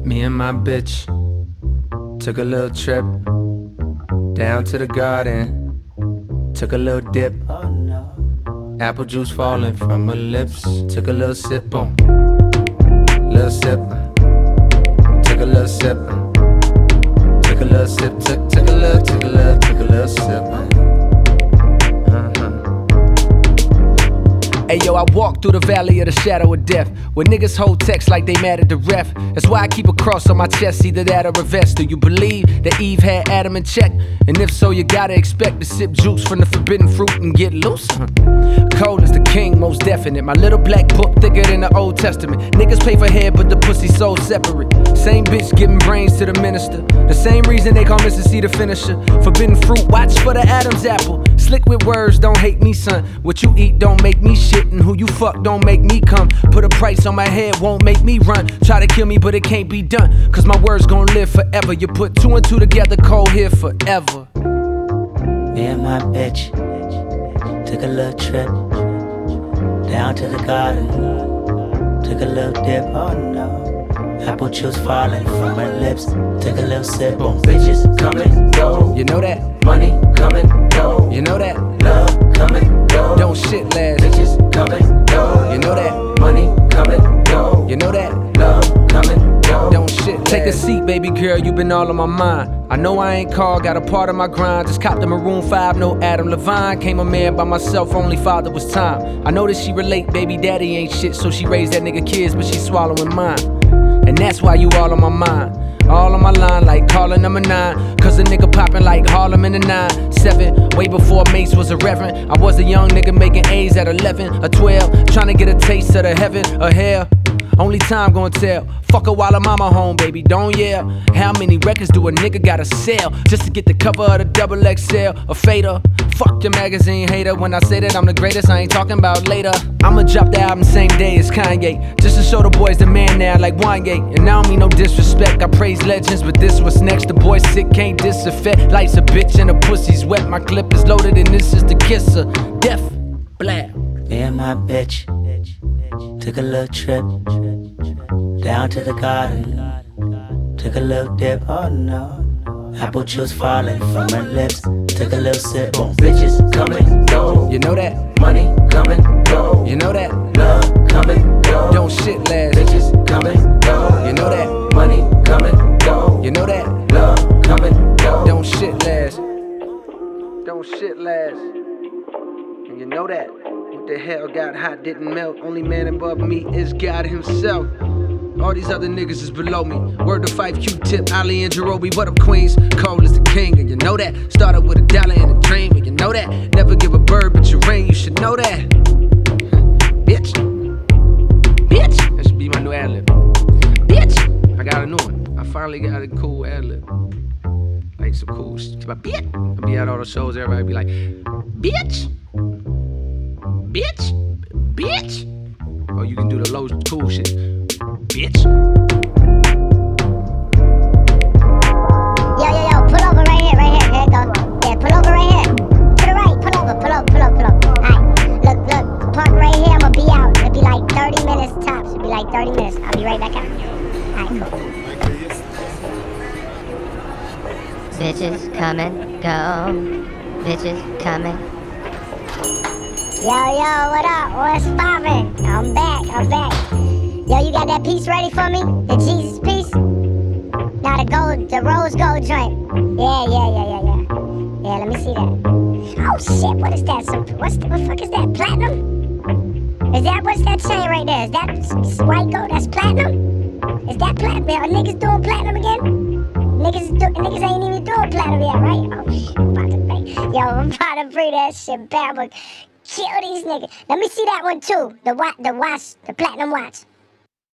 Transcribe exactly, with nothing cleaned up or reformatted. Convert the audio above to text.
Me and my bitch took a little trip down to the garden, took a little dip. Apple juice falling from her lips. Took a little sip on, little sip. Took a little sip. Took a little sip. Took took a little, took a little, took a little sip. Hey yo, I walk through the valley of the shadow of death, where niggas hold text like they mad at the ref. That's why I keep a cross on my chest, either that or a vest. Do you believe that Eve had Adam in check? And if so, you gotta expect to sip juice from the forbidden fruit and get loose. Huh? Cole is the king, most definite. My little black book thicker than the Old Testament. Niggas pay for head, but the pussy so separate. Same bitch giving brains to the minister. The same reason they call Mister C the finisher. Forbidden fruit, watch for the Adam's apple. Slick with words, don't hate me, son. What you eat don't make me shit, and who you fuck don't make me come. Put a price on my head, won't make me run. Try to kill me, but it can't be done, cause my words gon' live forever. You put two and two together, Cole here forever. Me and my bitch took a little trip down to the garden, took a little dip. Oh no, apple juice falling from her lips. Took a little sip. Boom, bitches come and go. You know that? Money come and go. You know that? Love come and go. Don't shit last. Bitches come and go. You know that? Money come and go. You know that? Love come and go. Don't shit last. Take a seat, baby girl, you been all on my mind. I know I ain't called, got a part of my grind. Just copped the Maroon five, no Adam Levine. Came a man by myself, only father was time. I know that she relate, baby daddy ain't shit, so she raised that nigga kids, but she swallowing mine. And that's why you all on my mind. All on my line like calling number nine. Cause a nigga poppin' like Harlem in the nine seven. Way before Mace was a reverend. I was a young nigga making A's at eleven or twelve. Tryna get a taste of the heaven or hell. Only time gon' tell. Fuck her while her mama home, baby, don't yell. How many records do a nigga gotta sell just to get the cover of the double X L? A fader. Fuck your magazine hater. When I say that I'm the greatest, I ain't talking about later. I'ma drop the album same day as Kanye, just to show the boys the man now like Wanye. And I don't mean no disrespect, I praise legends, but this what's next. The boy sick, can't disaffect. Life's a bitch and the pussy's wet. My clip is loaded and this is the kisser. Death, blab. Me and my bitch took a little trip down to the garden, took a little dip. Oh no, apple juice falling from her lips. Took a little sip. Boom, bitches come and go. You know that? Money come and go. You know that? Love come and go. Don't shit last. Bitches come and go. You know that? Money come and go. You know that? Love come and go. Don't shit last. Don't shit last. And you know that? What the hell got hot didn't melt. Only man above me is God himself. All these other niggas is below me. Word to Fife, Q-Tip, Ali and Jerobi. What up, Queens? Cole is the king, and you know that. Started with a dollar and a dream, and you know that. Never give a bird but your ring, you should know that. Bitch. Bitch. That should be my new ad-lib. Bitch. I got a new one. I finally got a cool ad-lib. Like some cool shit. Bitch. I'll be at all the shows, everybody be like, bitch. Bitch. Bitch. Or you can do the low cool shit. Bitch. Yo, yo, yo, pull over right here, right here. Here it go. Yeah, pull over right here. To the right, pull over, pull over, pull over, pull over. Alright, look, look, park right here, I'ma be out. It'll be like thirty minutes tops. It'll be like thirty minutes. I'll be right back out. Alright, cool. Bitches come and go. Bitches coming. Yo, yo, what up? What's poppin'? I'm back, I'm back. Yo, you got that piece ready for me? The Jesus piece? Nah, the gold, the rose gold joint. Yeah, yeah, yeah, yeah, yeah. Yeah, let me see that. Oh shit, what is that? Some, what's the, what the fuck is that? Platinum? Is that, what's that chain right there? Is that s- white gold? That's platinum? Is that platinum? Are niggas doing platinum again? Niggas, do, niggas ain't even doing platinum yet, right? Oh shit, I'm about to bring, yo, I'm about to bring that shit back, but kill these niggas. Let me see that one too. The watch, the watch, the platinum watch.